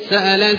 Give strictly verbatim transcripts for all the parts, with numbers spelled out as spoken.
سأل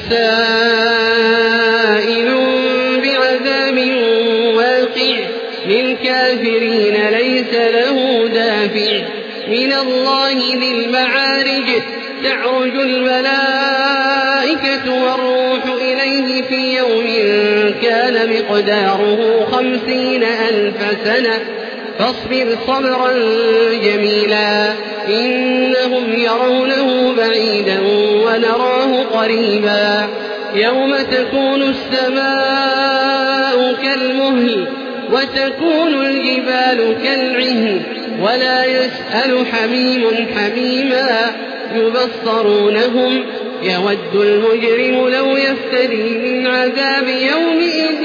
سائل بعذاب واقع للكافرين ليس له دافع من الله ذي المعارج تعرج الملائكة والروح إليه في يوم كان مقداره خمسين ألف سنة فاصبر صبرا جميلا إنهم يرونه بعيدا ونراه قريبا يوم تكون السماء كالمهل وتكون الجبال كالعهن ولا يسأل حميم حميما يبصرونهم يود المجرم لو يفتدي من عذاب يومئذ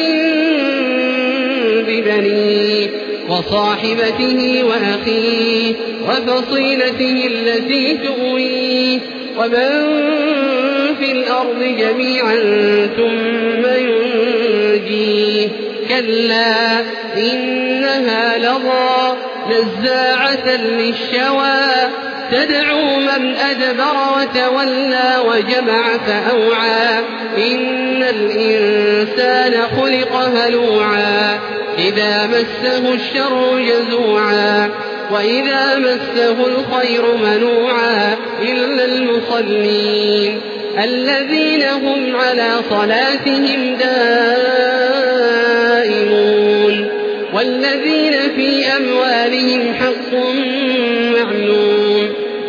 ببنيه وصاحبته وأخيه وفصيلته التي تؤويه ومن في الأرض جميعا ثم ينجيه كلا إنها لظى نزاعة للشوى تدعو من أدبر وتولى وجمع فأوعى إن الإنسان خلق هلوعا إذا مسه الشر جزوعا وإذا مسه الخير منوعا إلا المصلين الذين هم على صلاتهم دائمون والذين في أموالهم حق معلوم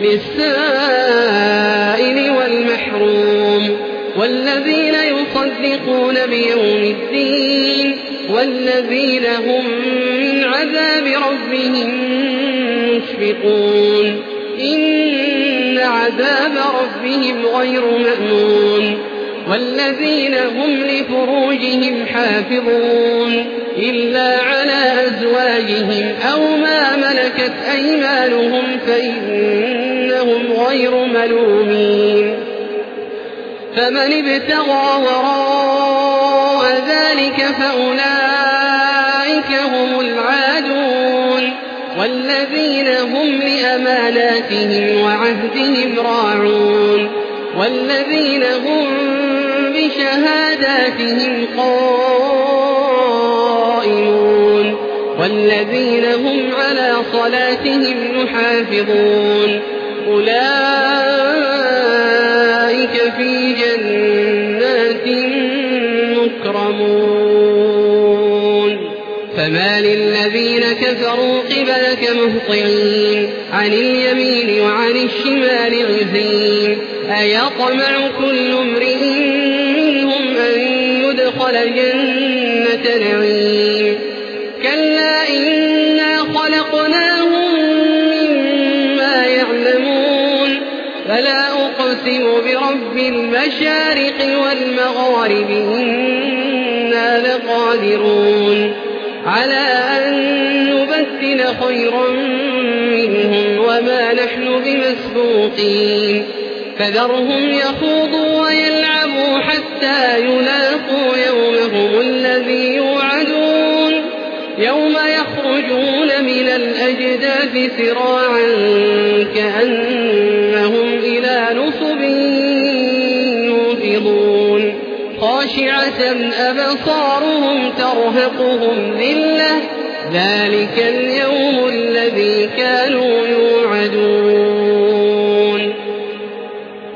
للسائل والمحروم والذين يصدقون بيوم الدين والذين هم من عذاب ربهم مشفقون إن عذاب ربهم غير مأمون والذين هم لفروجهم حافظون إلا على أزواجهم أو ما ملكت أيمانهم فإنهم غير ملومين فمن ابتغى وراء ذلك فأولئك هم العادون والذين هم لأماناتهم وعهدهم راعون والذين هم بشهاداتهم قائمون والذين هم على صلاتهم يحافظون أولئك في جنات مكرمون فما للذين كفروا قبلك مهطعين عن اليمين وعن الشمال عزين أيطمع كل امرئ منهم أن يدخل جنة نعيم كلا إنا خلقناهم مما يعلمون فلا أقسم برب المشارق والمغارب إنا لقادرون على أن نبدل خيرا منهم وما نحن بمسبوقين فذرهم يخوضوا ويلعبوا حتى يلاقوا يومهم الذي يوعدون يوم يخرجون من الأجداث سراعا كأنهم إلى نصب يوفضون خاشعة أبصارهم ترهقهم ذلة ذلك اليوم الذي كانوا يوعدون